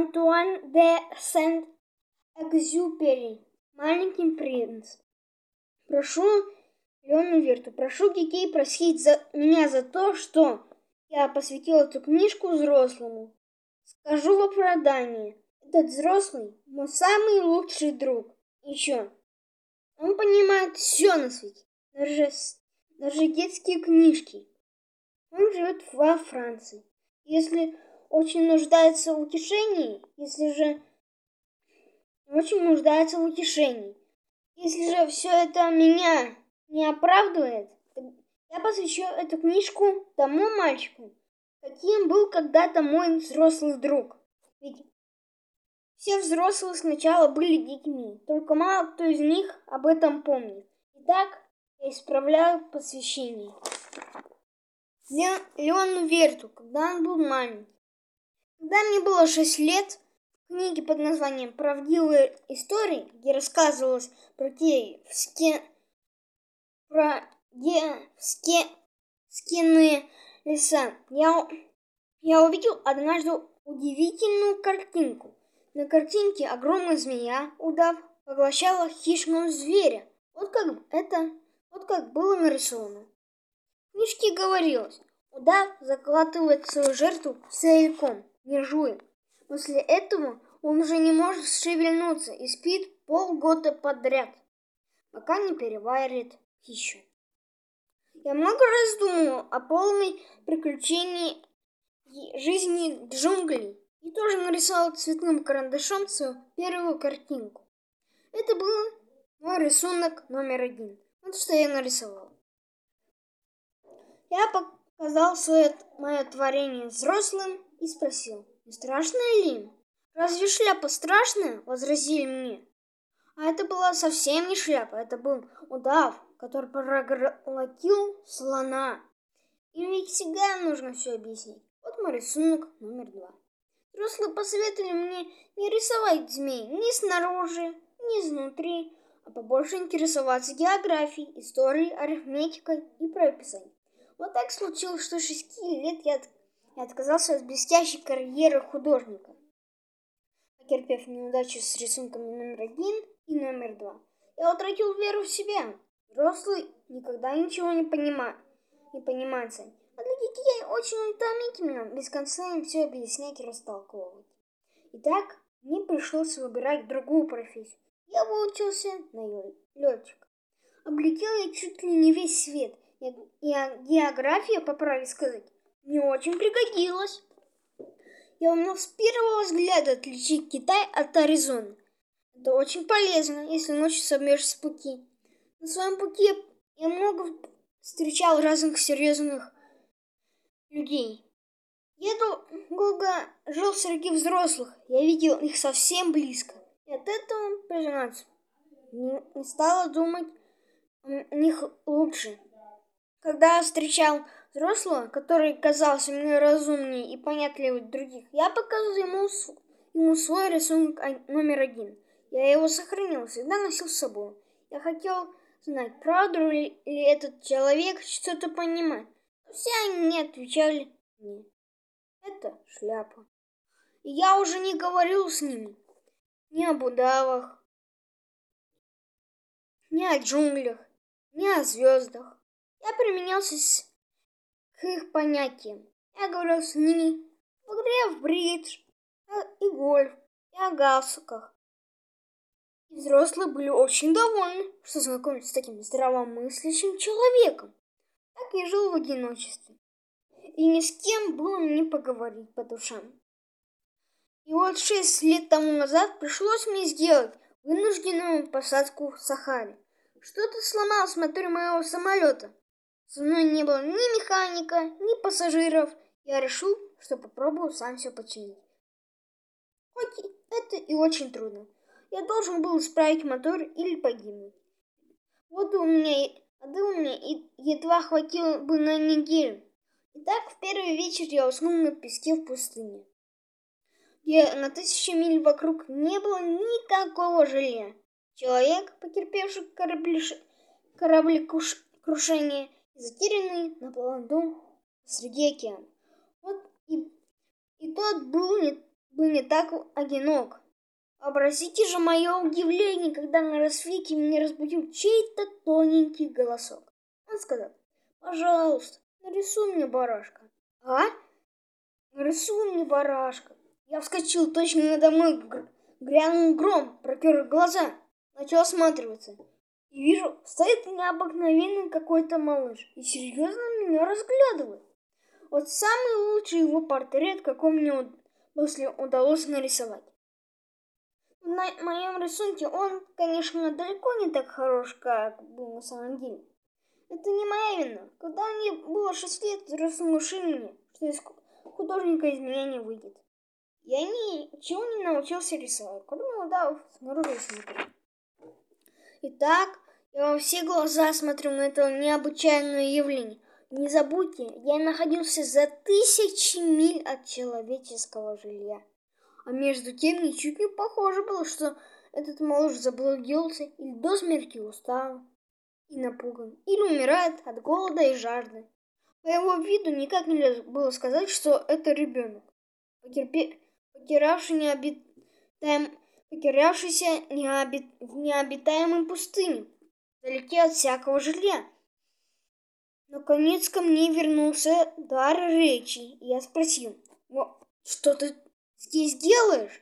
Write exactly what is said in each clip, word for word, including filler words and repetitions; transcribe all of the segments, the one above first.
Антуан де Сент-Экзюпери. Маленький принц. Прошу Лену Вирту, прошу детей просить за меня за то, что я посвятил эту книжку взрослому. Скажу в оправдании. Этот взрослый мой самый лучший друг. Еще. Он понимает все на свете. Даже, даже детские книжки. Он живет во Франции. Если очень нуждается в утешении, если же очень нуждается в утешении, если же все это меня не оправдывает, я посвящу эту книжку тому мальчику, каким был когда-то мой взрослый друг. Ведь все взрослые сначала были детьми, только мало кто из них об этом помнит. Итак, я исправляю посвящение. Леону Вирту, когда он был маленький. Когда мне было шесть лет, в книге под названием «Правдивые истории», где рассказывалось про киевские, про киевские леса, я, я увидел однажды удивительную картинку. На картинке огромная змея, удав, поглощала хищного зверя. Вот как это, вот как было нарисовано. В книжке говорилось, удав закладывает свою жертву целиком, не жуя. После этого он уже не может шевельнуться и спит полгода подряд, пока не переварит пищу. Я много раз думала о полной приключении жизни джунглей и тоже нарисовала цветным карандашом свою первую картинку. Это был мой рисунок номер один. Вот что я нарисовала. Я показал свое мое творение взрослым и спросил, не страшно ли им? Разве шляпа страшная? Возразили мне. А это была совсем не шляпа, это был удав, который проглотил слона. Им ведь всегда нужно все объяснить. Вот мой рисунок номер два. Взрослые посоветовали мне не рисовать змей ни снаружи, ни изнутри, а побольше интересоваться географией, историей, арифметикой и правописанием. Вот так случилось, что с шести лет я, от... я отказался от блестящей карьеры художника, потерпев неудачу с рисунками номер один и номер два. Я утратил веру в себя. Взрослый никогда ничего не понимает, не понимает сам. А для детей очень утомительно без конца им все объяснять и растолковывать. Итак, мне пришлось выбирать другую профессию. Я выучился на летчика. Облетел я чуть ли не весь свет. И география, по правде сказать, мне очень пригодилась. Я умел с первого взгляда отличить Китай от Аризоны. Это очень полезно, если ночью собьешься с пути. На своем пути я много встречал разных серьезных людей. Я долго жил среди взрослых, я видел их совсем близко. И от этого, признаться, не, не стала думать о них лучше. Когда я встречал взрослого, который казался мне разумнее и понятливее других, я показывал ему, ему свой рисунок номер один. Я его сохранил, всегда носил с собой. Я хотел знать, правда ли этот человек что-то понимает. Но все они не отвечали мне. Это шляпа. И я уже не говорил с ними ни об удавах, ни о джунглях, ни о звездах. Я применялся к их понятиям. Я говорил с ними в игре в бридж и гольф, и о галстуках. И взрослые были очень довольны, что знакомятся с таким здравомыслящим человеком. Так я жил в одиночестве. И ни с кем было не поговорить по душам. И вот шесть лет тому назад пришлось мне сделать вынужденную посадку в Сахаре. Что-то сломалось в моторе моего самолета. Со мной не было ни механика, ни пассажиров. Я решил, что попробую сам все починить. Хоть это и очень трудно. Я должен был исправить мотор или погибнуть. Вот у меня, воды у меня едва хватило бы на неделю. Итак, в первый вечер я уснул на песке в пустыне, где на тысячи миль вокруг не было никакого жилья. Человек, потерпевший кораблекрушение, затерянный на плоту среди океана. Вот и, и тот был, не, был не так одинок. Обратите же мое удивление, когда на рассвете меня разбудил чей-то тоненький голосок. Он сказал: «Пожалуйста, нарисуй мне барашка». «А? Нарисуй мне барашка». Я вскочил, точно надо мной грянул гром, протер глаза, начал осматриваться. И вижу, стоит необыкновенный какой-то малыш и серьезно меня разглядывает. Вот самый лучший его портрет, какой мне после удалось нарисовать. На моем рисунке он, конечно, далеко не так хорош, как был на самом деле. Это не моя вина. Когда мне было шесть лет, взрослые внушили мне, что из художника из меня не выйдет. Я ничего не научился рисовать, кроме удавов снаружи смотрю. Итак, я во все глаза смотрю на это необычайное явление. Не забудьте, я находился за тысячи миль от человеческого жилья. А между тем ничуть не похоже было, что этот малыш заблудился или до смерти устал и напуган, или умирает от голода и жажды. По его виду никак нельзя было сказать, что это ребенок, потерпе... потерявший необитаем... потерявшийся необит... в необитаемой пустыне, вдалеке от всякого жилья. Наконец ко мне вернулся дар речи, и я спросил: «Что ты здесь делаешь?»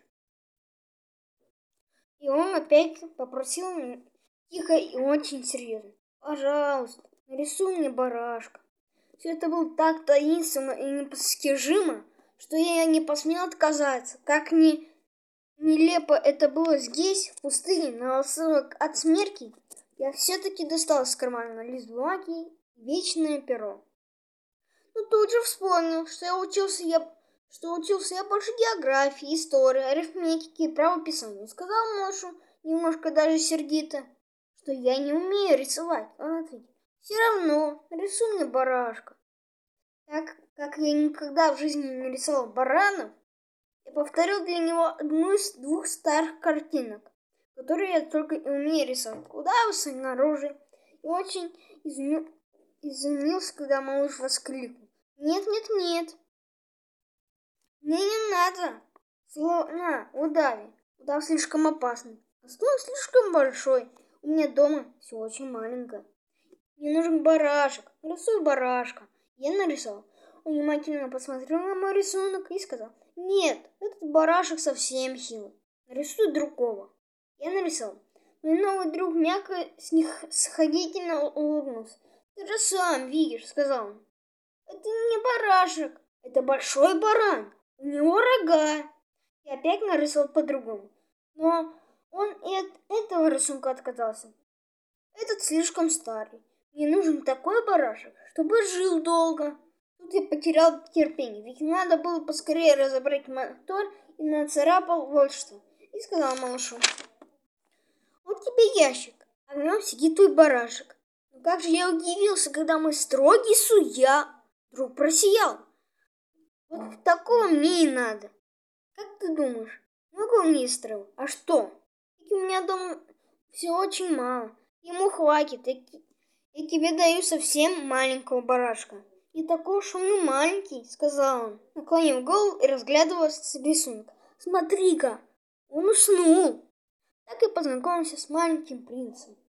И он опять попросил меня тихо и очень серьезно: «Пожалуйста, нарисуй мне барашка». Все это было так таинственно и непостижимо, что я не посмел отказаться. Как ни нелепо это было здесь, в пустыне, на волосок от смерти, я все-таки достал из кармана лист бумаги и вечное перо. Но тут же вспомнил, что я учился я что учился я больше географии, истории, арифметики и правописания. Сказал Мошу, немножко даже сердито, что я не умею рисовать. Он ответил: «Все равно, нарисуй мне барашка». Так как я никогда в жизни не рисовал баранов, я повторил для него одну из двух старых картинок, которые я только и умею рисовать. Удавы снаружи. И очень изумил, изумился, когда малыш воскликнул: «Нет, нет, нет. Мне не надо слона удави. Удав слишком опасный, а слон слишком большой. У меня дома все очень маленькое. Мне нужен барашек. Нарисуй барашка». Я нарисовал. Он внимательно посмотрел на мой рисунок и сказал: «Нет, этот барашек совсем хилый. Нарисуй другого». Я нарисовал. Мой новый друг мягко снисходительно улыбнулся. «Ты же сам видишь», — сказал он. «Это не барашек, это большой баран. У него рога». Я опять нарисовал по-другому. Но он и от этого рисунка отказался. «Этот слишком старый. Мне нужен такой барашек, чтобы жил долго». Тут я потерял терпение, ведь надо было поскорее разобрать мотор, и нацарапал вот что. И сказал малышу: «Вот тебе ящик, а в нем сидит твой барашек». Но как же я удивился, когда мой строгий судья вдруг просиял. Вот такого мне и надо. Как ты думаешь, много он мне строил? А что? Ведь у меня дома все очень мало. Ему хватит. Я тебе даю совсем маленького барашка». «Не такой уж он и маленький», — сказал он, наклонив голову и разглядывая рисунок. «Смотри-ка, он уснул». Так и познакомился с маленьким принцем.